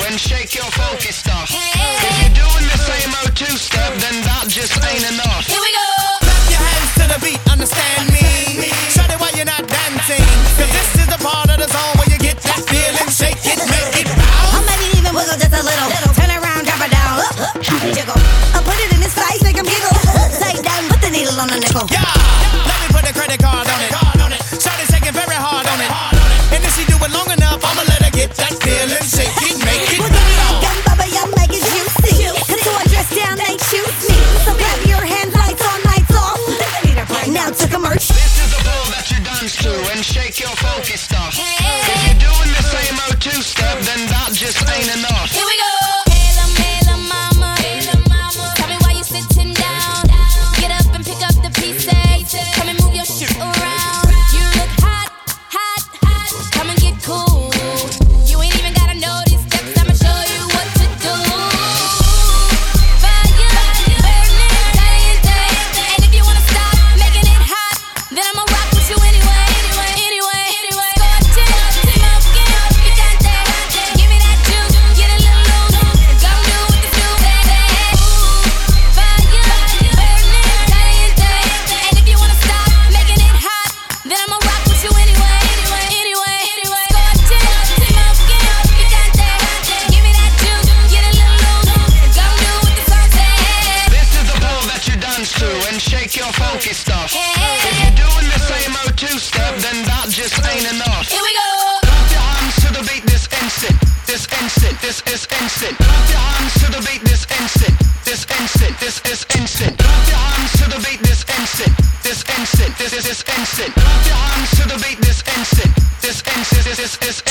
and shake your funky stuff. If you're doing the same O2 step, then that just ain't enough. Here we go. Clap your hands to the beat, understand me. Shout it while you're not dancing, 'cause this is the part of the song where you get that feeling. Shake it, make it bounce. Or maybe even wiggle just a little. Turn around, drop it down. Jiggle. Put it in his face, make him giggle. Take down, put the needle on the nickel. Yeah, let me put a credit card on it. Shout it, shaking very hard on it. And if she do it long enough, I'ma let her get that feeling. Shake it, make it Well, give me that bounce. gum, bubba, yum, make it juicy. Cause so I dress down, they choose me. So clap your hands, lights on, lights off. Now to commercial. This is the ball that you dance to and shake your funky stuff. If you're doing the same O2 step, then that just ain't enough. Here we go. Hey, mama. Tell me why you sitting down. Get up and pick up the pieces. Come and move your shit around. You look hot. Come and get cool. You ain't even gotta know these steps. I'ma show you what to do. Fire, burning, caliente. And if you wanna stop making it hot, then I'ma rock with you anyway. Scorching, smoking, picante. Give me that juice, get a little loose. Gon' do what this do, baby. Fire, burning, caliente. And if you wanna stop making it hot, then I'ma rock with you anyway. Scorching, smoking, picante. Give me that juice, get a little loose. Gon' do what the song says. This is the ball that you dance to and shake your funky stuff. If you're doing the same O2 step, then that just ain't enough. Here we go. Clap your hands to the beat, this instant. This is instant. Clap your hands to the beat, this instant. This is instant. Clap your hands to the beat, this instant. This is instant. Clap your hands to the beat, this instant. This is instant.